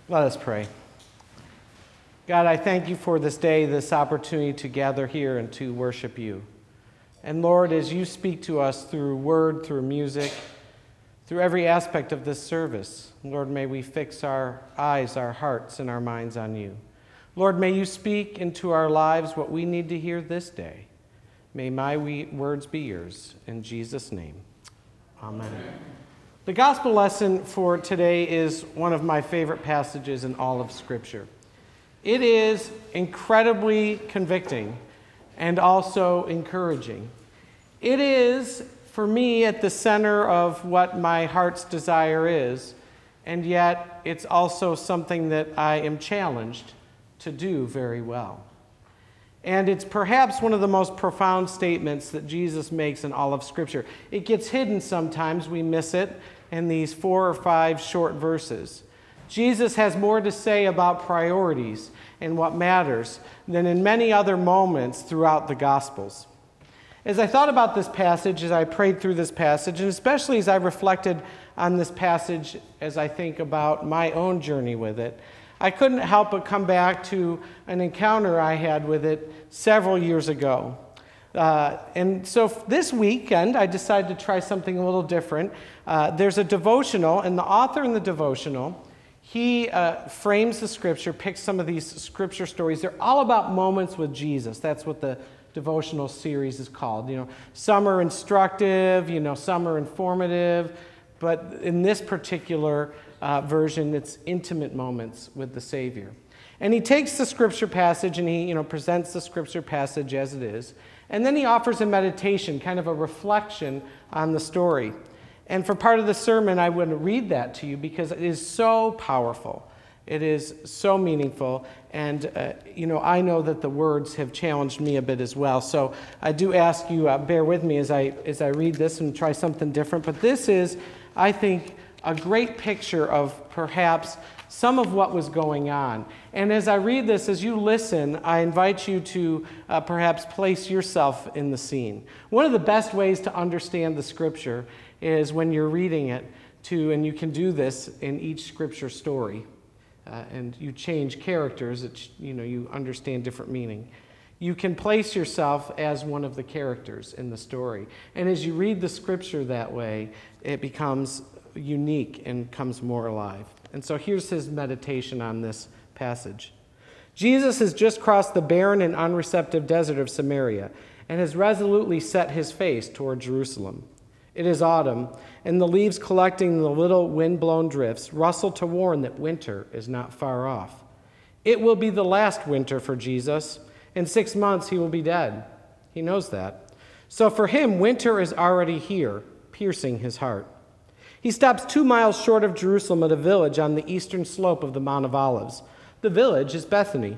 Let us pray. God, I thank you for this day, this opportunity to gather here and to worship you. And Lord, as you speak to us through word, through music, through every aspect of this service, Lord, may we fix our eyes, our hearts, and our minds on you. Lord, may you speak into our lives what we need to hear this day. May my words be yours. In Jesus' name, amen. The gospel lesson for today is one of my favorite passages in all of Scripture. It is incredibly convicting and also encouraging. It is, for me, at the center of what my heart's desire is, and yet it's also something that I am challenged to do very well. And it's perhaps one of the most profound statements that Jesus makes in all of Scripture. It gets hidden sometimes, we miss it, in these 4 or 5 short verses. Jesus has more to say about priorities and what matters than in many other moments throughout the Gospels. As I thought about this passage, as I prayed through this passage, and especially as I reflected on this passage as I think about my own journey with it, I couldn't help but come back to an encounter I had with it several years ago. And so this weekend, I decided to try something a little different. There's a devotional, and the author in the devotional, he frames the Scripture, picks some of these Scripture stories. They're all about moments with Jesus. That's what the devotional series is called. Some are instructive, some are informative, but in this particular version, it's intimate moments with the Savior. And he takes the Scripture passage and he presents the Scripture passage as it is. And then he offers a meditation, kind of a reflection on the story. And for part of the sermon, I want to read that to you because it is so powerful. It is so meaningful. And, I know that the words have challenged me a bit as well. So I do ask you, bear with me as I read this and try something different. But this is, I think, a great picture of perhaps some of what was going on. And as I read this, as you listen, I invite you to perhaps place yourself in the scene. One of the best ways to understand the Scripture is when you're reading it, and you can do this in each Scripture story, and you change characters, you understand different meaning. You can place yourself as one of the characters in the story. And as you read the Scripture that way, it becomes unique and comes more alive. And so here's his meditation on this passage. Jesus has just crossed the barren and unreceptive desert of Samaria and has resolutely set his face toward Jerusalem. It is autumn, and the leaves collecting in the little wind-blown drifts rustle to warn that winter is not far off. It will be the last winter for Jesus. In 6 months, he will be dead. He knows that. So for him, winter is already here, piercing his heart. He stops 2 miles short of Jerusalem at a village on the eastern slope of the Mount of Olives. The village is Bethany.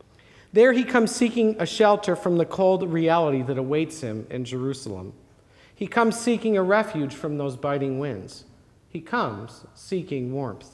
There he comes seeking a shelter from the cold reality that awaits him in Jerusalem. He comes seeking a refuge from those biting winds. He comes seeking warmth.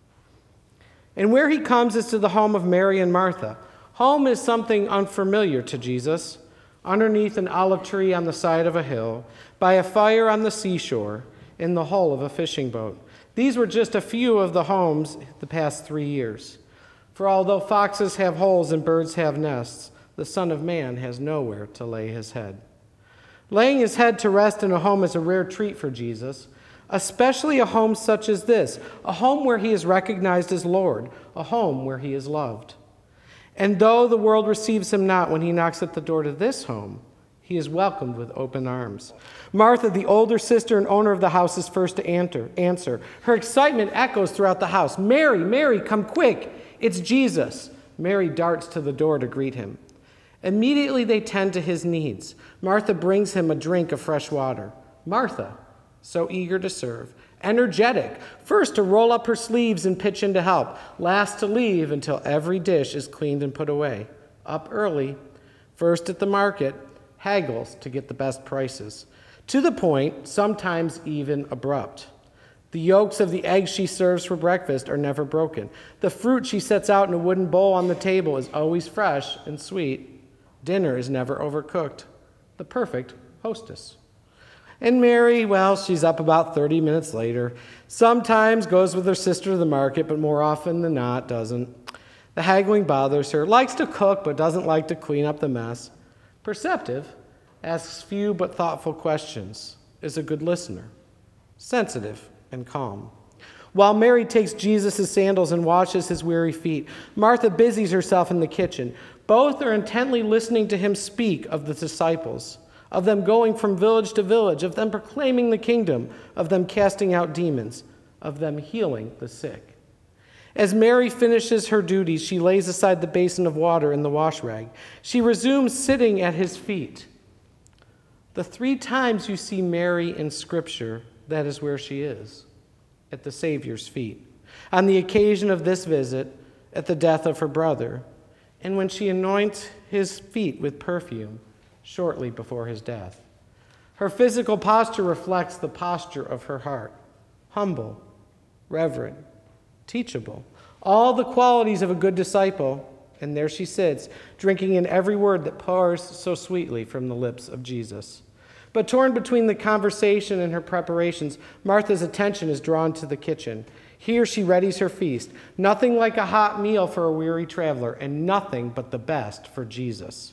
And where he comes is to the home of Mary and Martha. Home is something unfamiliar to Jesus. Underneath an olive tree on the side of a hill, by a fire on the seashore, in the hull of a fishing boat. These were just a few of the homes the past 3 years. For although foxes have holes and birds have nests, the Son of Man has nowhere to lay his head. Laying his head to rest in a home is a rare treat for Jesus, especially a home such as this, a home where he is recognized as Lord, a home where he is loved. And though the world receives him not when he knocks at the door to this home, he is welcomed with open arms. Martha, the older sister and owner of the house, is first to answer. Her excitement echoes throughout the house. Mary, Mary, come quick. It's Jesus. Mary darts to the door to greet him. Immediately they tend to his needs. Martha brings him a drink of fresh water. Martha, so eager to serve, energetic, first to roll up her sleeves and pitch in to help, last to leave until every dish is cleaned and put away. Up early, first at the market, haggles to get the best prices. To the point, sometimes even abrupt. The yolks of the eggs she serves for breakfast are never broken. The fruit she sets out in a wooden bowl on the table is always fresh and sweet. Dinner is never overcooked. The perfect hostess. And Mary, well, she's up about 30 minutes later. Sometimes goes with her sister to the market, but more often than not doesn't. The haggling bothers her, likes to cook, but doesn't like to clean up the mess. Perceptive, asks few but thoughtful questions, is a good listener, sensitive and calm. While Mary takes Jesus' sandals and washes his weary feet, Martha busies herself in the kitchen. Both are intently listening to him speak of the disciples, of them going from village to village, of them proclaiming the kingdom, of them casting out demons, of them healing the sick. As Mary finishes her duties, she lays aside the basin of water and the wash rag. She resumes sitting at his feet. The 3 times you see Mary in Scripture, that is where she is, at the Savior's feet. On the occasion of this visit, at the death of her brother, and when she anoints his feet with perfume shortly before his death. Her physical posture reflects the posture of her heart, humble, reverent, teachable, all the qualities of a good disciple, and there she sits, drinking in every word that pours so sweetly from the lips of Jesus. But torn between the conversation and her preparations, Martha's attention is drawn to the kitchen. Here she readies her feast, nothing like a hot meal for a weary traveler, and nothing but the best for Jesus.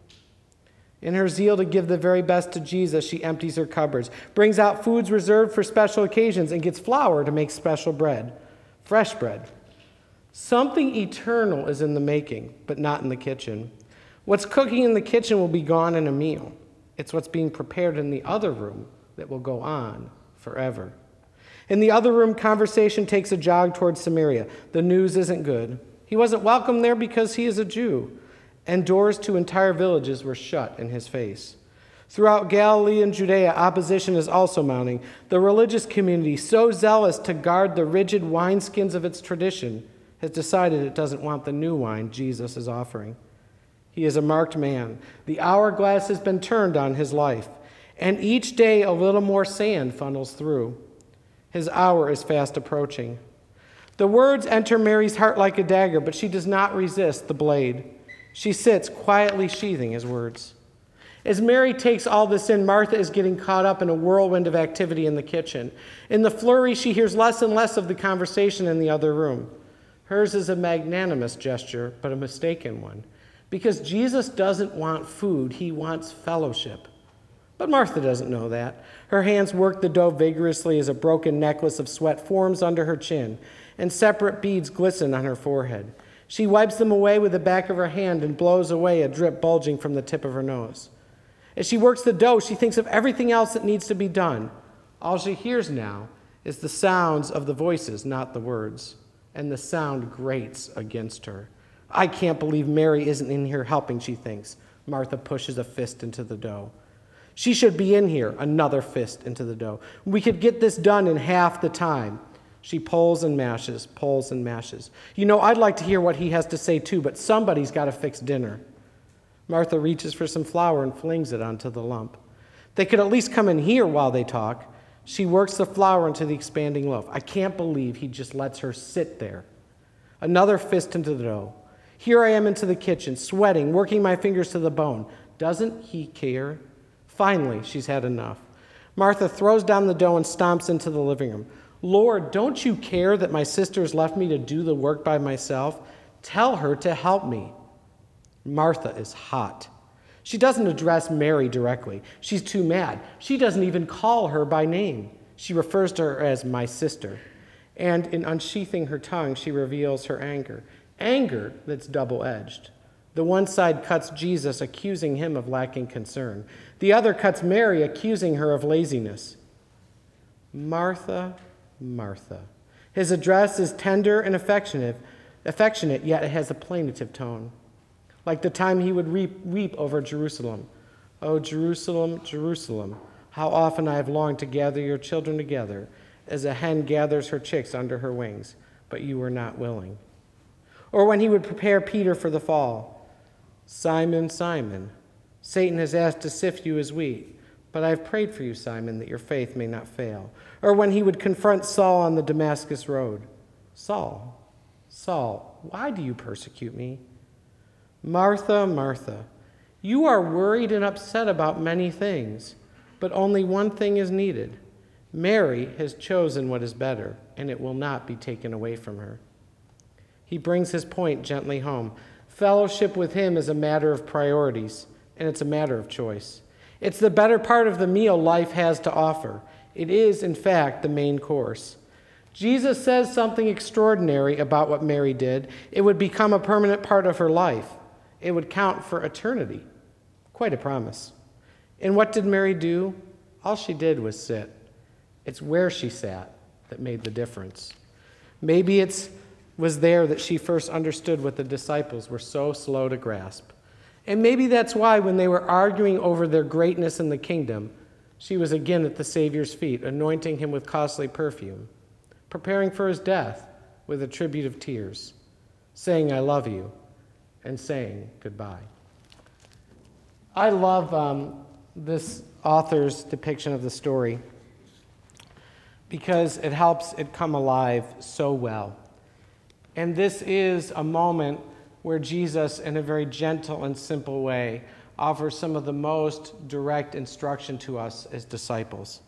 In her zeal to give the very best to Jesus, she empties her cupboards, brings out foods reserved for special occasions, and gets flour to make special bread. Fresh bread. Something eternal is in the making, but not in the kitchen. What's cooking in the kitchen will be gone in a meal. It's what's being prepared in the other room that will go on forever. In the other room, conversation takes a jog towards Samaria. The news isn't good. He wasn't welcome there because he is a Jew, and doors to entire villages were shut in his face. Throughout Galilee and Judea, opposition is also mounting. The religious community, so zealous to guard the rigid wineskins of its tradition, has decided it doesn't want the new wine Jesus is offering. He is a marked man. The hourglass has been turned on his life, and each day a little more sand funnels through. His hour is fast approaching. The words enter Mary's heart like a dagger, but she does not resist the blade. She sits quietly sheathing his words. As Mary takes all this in, Martha is getting caught up in a whirlwind of activity in the kitchen. In the flurry, she hears less and less of the conversation in the other room. Hers is a magnanimous gesture, but a mistaken one. Because Jesus doesn't want food, he wants fellowship. But Martha doesn't know that. Her hands work the dough vigorously as a broken necklace of sweat forms under her chin, and separate beads glisten on her forehead. She wipes them away with the back of her hand and blows away a drip bulging from the tip of her nose. As she works the dough, she thinks of everything else that needs to be done. All she hears now is the sounds of the voices, not the words, and the sound grates against her. I can't believe Mary isn't in here helping, she thinks. Martha pushes a fist into the dough. She should be in here, another fist into the dough. We could get this done in half the time. She pulls and mashes, pulls and mashes. You know, I'd like to hear what he has to say too, but somebody's got to fix dinner. Martha reaches for some flour and flings it onto the lump. They could at least come in here while they talk. She works the flour into the expanding loaf. I can't believe he just lets her sit there. Another fist into the dough. Here I am into the kitchen, sweating, working my fingers to the bone. Doesn't he care? Finally, she's had enough. Martha throws down the dough and stomps into the living room. Lord, don't you care that my sister's left me to do the work by myself? Tell her to help me. Martha is hot. She doesn't address Mary directly. She's too mad. She doesn't even call her by name. She refers to her as my sister. And in unsheathing her tongue, she reveals her anger. Anger that's double-edged. The one side cuts Jesus, accusing him of lacking concern. The other cuts Mary, accusing her of laziness. Martha, Martha. His address is tender and affectionate, yet it has a plaintive tone. Like the time he would weep over Jerusalem. Oh, Jerusalem, Jerusalem, how often I have longed to gather your children together, as a hen gathers her chicks under her wings, but you were not willing. Or when he would prepare Peter for the fall. Simon, Simon, Satan has asked to sift you as wheat, but I have prayed for you, Simon, that your faith may not fail. Or when he would confront Saul on the Damascus road. Saul, Saul, why do you persecute me? Martha, Martha, you are worried and upset about many things, but only one thing is needed. Mary has chosen what is better, and it will not be taken away from her. He brings his point gently home. Fellowship with him is a matter of priorities, and it's a matter of choice. It's the better part of the meal life has to offer. It is, in fact, the main course. Jesus says something extraordinary about what Mary did. It would become a permanent part of her life. It would count for eternity. Quite a promise. And what did Mary do? All she did was sit. It's where she sat that made the difference. Maybe it was there that she first understood what the disciples were so slow to grasp. And maybe that's why when they were arguing over their greatness in the kingdom, she was again at the Savior's feet, anointing him with costly perfume, preparing for his death with a tribute of tears, saying, I love you, and saying goodbye. I love this author's depiction of the story because it helps it come alive so well. And this is a moment where Jesus, in a very gentle and simple way, offers some of the most direct instruction to us as disciples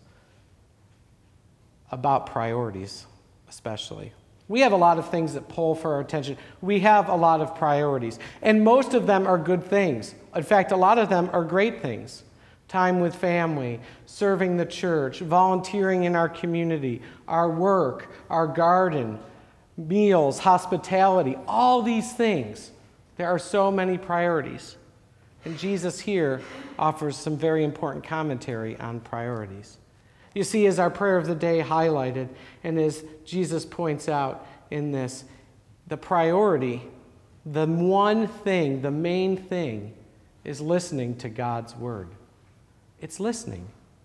about priorities, especially. We have a lot of things that pull for our attention. We have a lot of priorities, and most of them are good things. In fact, a lot of them are great things. Time with family, serving the church, volunteering in our community, our work, our garden, meals, hospitality, all these things. There are so many priorities. And Jesus here offers some very important commentary on priorities. You see, as our prayer of the day highlighted, and as Jesus points out in this, the priority, the one thing, the main thing, is listening to God's word. It's listening.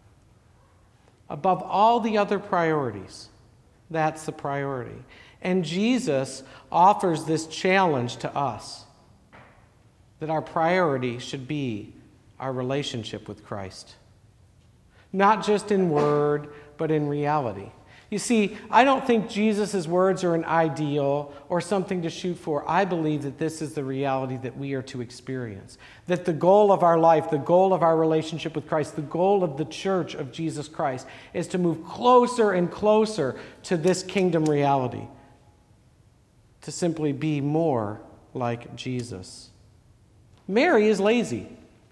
Above all the other priorities, that's the priority. And Jesus offers this challenge to us, that our priority should be our relationship with Christ. Not just in word, but in reality. You see, I don't think Jesus' words are an ideal or something to shoot for. I believe that this is the reality that we are to experience. That the goal of our life, the goal of our relationship with Christ, the goal of the church of Jesus Christ is to move closer and closer to this kingdom reality. To simply be more like Jesus. Mary is lazy.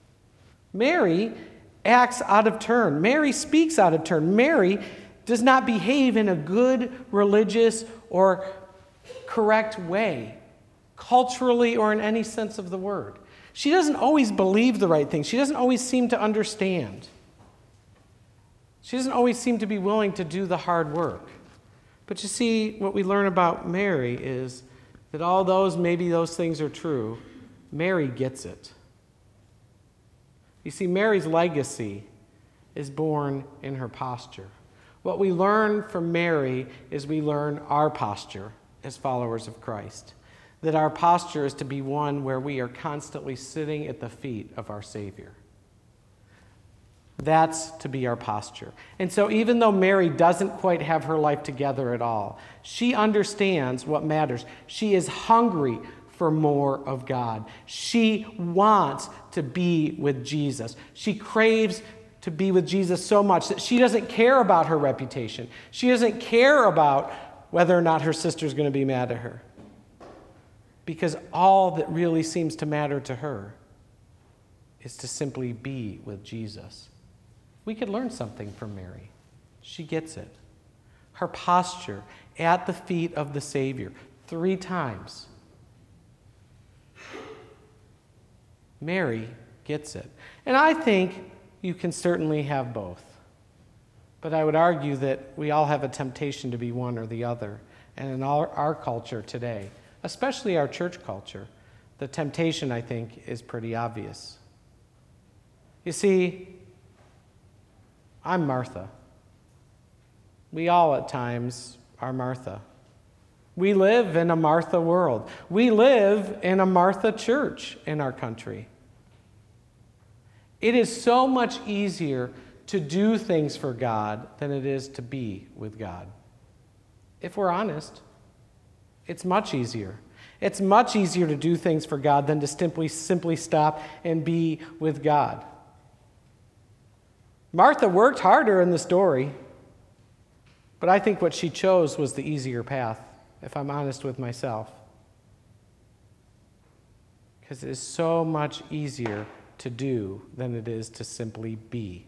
Mary acts out of turn. Mary speaks out of turn. Mary does not behave in a good, religious, or correct way, culturally or in any sense of the word. She doesn't always believe the right thing. She doesn't always seem to understand. She doesn't always seem to be willing to do the hard work. But you see, what we learn about Mary is that maybe those things are true, Mary gets it. You see, Mary's legacy is born in her posture. What we learn from Mary is we learn our posture as followers of Christ. That our posture is to be one where we are constantly sitting at the feet of our Savior. That's to be our posture. And so even though Mary doesn't quite have her life together at all, she understands what matters. She is hungry for more of God. She wants to be with Jesus. She craves to be with Jesus so much that she doesn't care about her reputation. She doesn't care about whether or not her sister's going to be mad at her. Because all that really seems to matter to her is to simply be with Jesus. We could learn something from Mary. She gets it. Her posture at the feet of the Savior 3 times. Mary gets it. And I think you can certainly have both. But I would argue that we all have a temptation to be one or the other. And in our culture today, especially our church culture, the temptation, I think, is pretty obvious. You see, I'm Martha. We all at times are Martha. We live in a Martha world. We live in a Martha church in our country. It is so much easier to do things for God than it is to be with God. If we're honest, it's much easier. It's much easier to do things for God than to simply stop and be with God. Martha worked harder in the story, but I think what she chose was the easier path, if I'm honest with myself. Because it is so much easier to do than it is to simply be.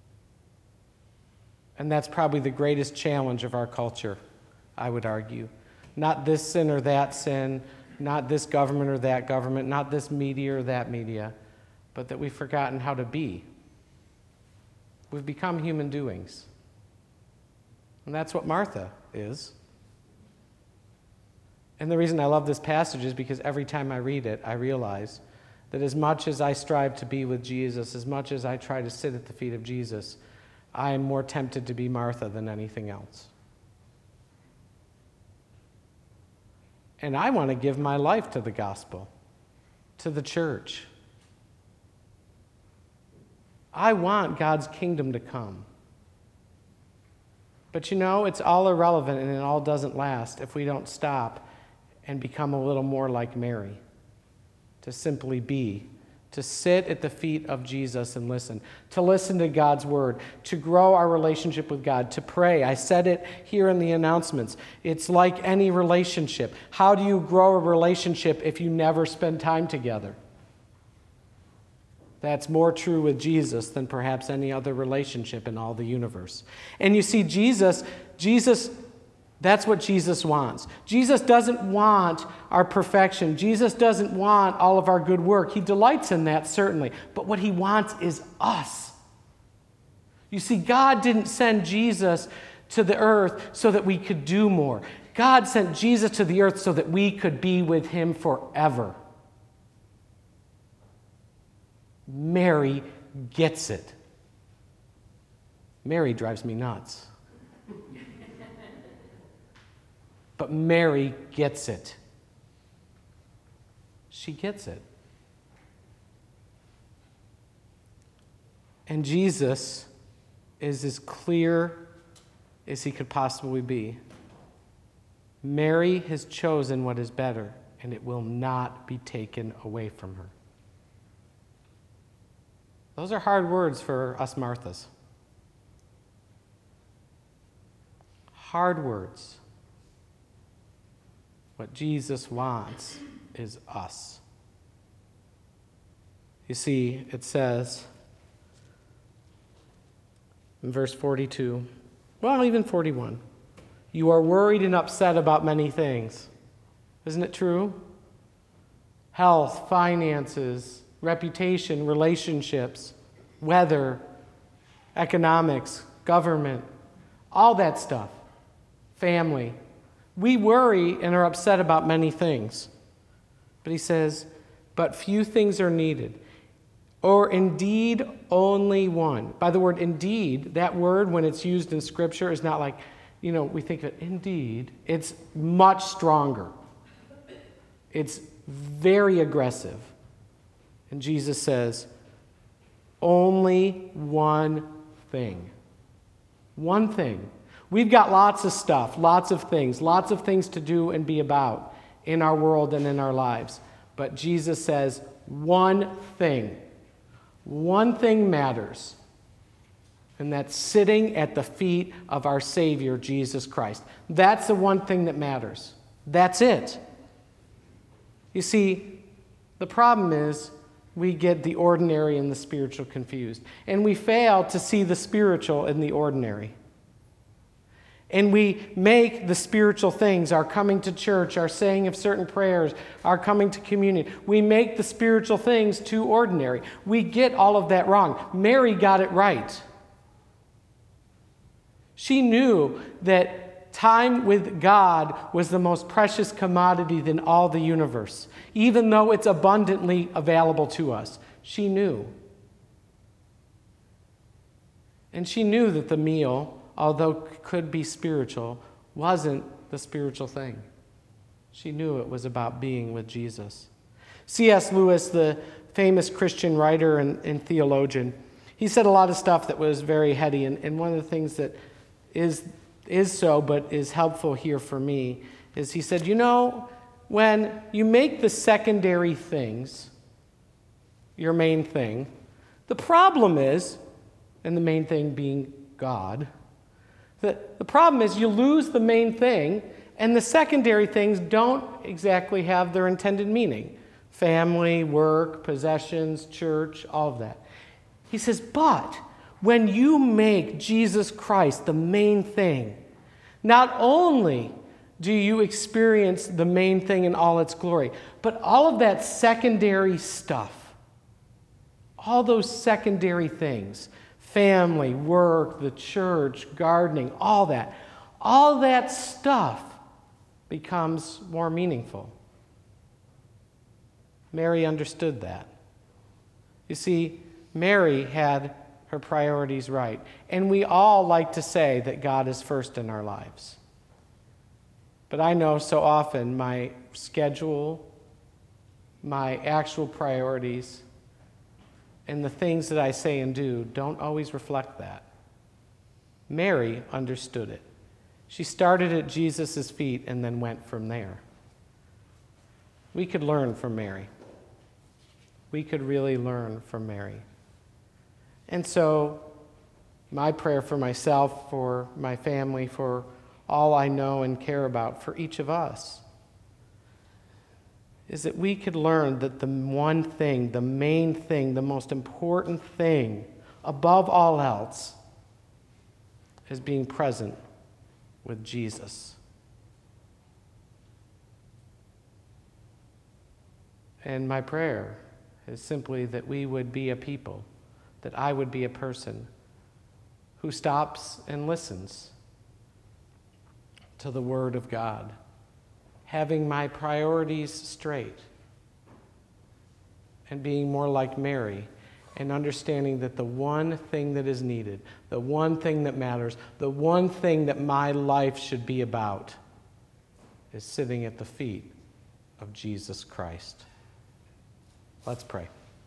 And that's probably the greatest challenge of our culture, I would argue. Not this sin or that sin, not this government or that government, not this media or that media, but that we've forgotten how to be. We've become human doings. And that's what Martha is. And the reason I love this passage is because every time I read it, I realize that as much as I strive to be with Jesus, as much as I try to sit at the feet of Jesus, I am more tempted to be Martha than anything else. And I want to give my life to the gospel, to the church. I want God's kingdom to come. But it's all irrelevant and it all doesn't last if we don't stop and become a little more like Mary, to simply be, to sit at the feet of Jesus and listen, to listen to God's word, to grow our relationship with God, to pray. I said it here in the announcements. It's like any relationship. How do you grow a relationship if you never spend time together? That's more true with Jesus than perhaps any other relationship in all the universe. And you see, Jesus, that's what Jesus wants. Jesus doesn't want our perfection. Jesus doesn't want all of our good work. He delights in that, certainly. But what he wants is us. You see, God didn't send Jesus to the earth so that we could do more. God sent Jesus to the earth so that we could be with him forever. Mary gets it. Mary drives me nuts. But Mary gets it. She gets it. And Jesus is as clear as he could possibly be. Mary has chosen what is better, and it will not be taken away from her. Those are hard words for us Marthas. Hard words. What Jesus wants is us. You see, it says in verse 42, well, even 41, you are worried and upset about many things. Isn't it true? Health, finances, reputation, relationships, weather, economics, government, all that stuff, family. We worry and are upset about many things. But he says, but few things are needed, or indeed only one. By the word indeed, that word when it's used in Scripture is not like, we think of it, indeed. It's much stronger. It's very aggressive. And Jesus says, only one thing. One thing. We've got lots of stuff, lots of things to do and be about in our world and in our lives. But Jesus says, one thing matters. And that's sitting at the feet of our Savior, Jesus Christ. That's the one thing that matters. That's it. You see, the problem is we get the ordinary and the spiritual confused. And we fail to see the spiritual in the ordinary. And we make the spiritual things, our coming to church, our saying of certain prayers, our coming to communion, we make the spiritual things too ordinary. We get all of that wrong. Mary got it right. She knew that time with God was the most precious commodity in all the universe, even though it's abundantly available to us. She knew. And she knew that the meal, although could be spiritual, wasn't the spiritual thing. She knew it was about being with Jesus. C.S. Lewis, the famous Christian writer and theologian, he said a lot of stuff that was very heady, and one of the things that is so, but is helpful here for me, is he said, when you make the secondary things your main thing, the problem is and the main thing being God. The problem is you lose the main thing, and the secondary things don't exactly have their intended meaning. Family, work, possessions, church, all of that. He says, but when you make Jesus Christ the main thing, not only do you experience the main thing in all its glory, but all of that secondary stuff, all those secondary things, family, work, the church, gardening, all that stuff becomes more meaningful. Mary understood that. You see, Mary had her priorities right. And we all like to say that God is first in our lives. But I know so often my schedule, my actual priorities, and the things that I say and do don't always reflect that. Mary understood it. She started at Jesus' feet and then went from there. We could learn from Mary. We could really learn from Mary. And so, my prayer for myself, for my family, for all I know and care about, for each of us, is that we could learn that the one thing, the main thing, the most important thing, above all else, is being present with Jesus. And my prayer is simply that we would be a people, that I would be a person who stops and listens to the Word of God, having my priorities straight, and being more like Mary, and understanding that the one thing that is needed, the one thing that matters, the one thing that my life should be about is sitting at the feet of Jesus Christ. Let's pray.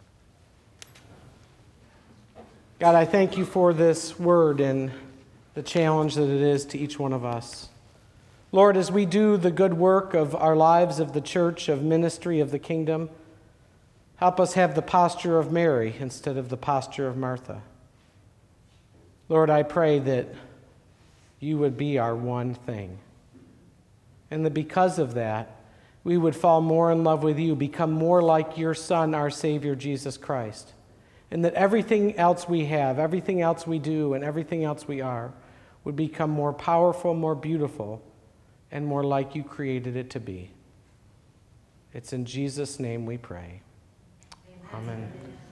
God, I thank you for this word and the challenge that it is to each one of us. Lord, as we do the good work of our lives, of the church, of ministry, of the kingdom, help us have the posture of Mary instead of the posture of Martha. Lord, I pray that you would be our one thing, and that because of that, we would fall more in love with you, become more like your Son, our Savior, Jesus Christ, and that everything else we have, everything else we do, and everything else we are would become more powerful, more beautiful, and more like you created it to be. It's in Jesus' name we pray. Amen.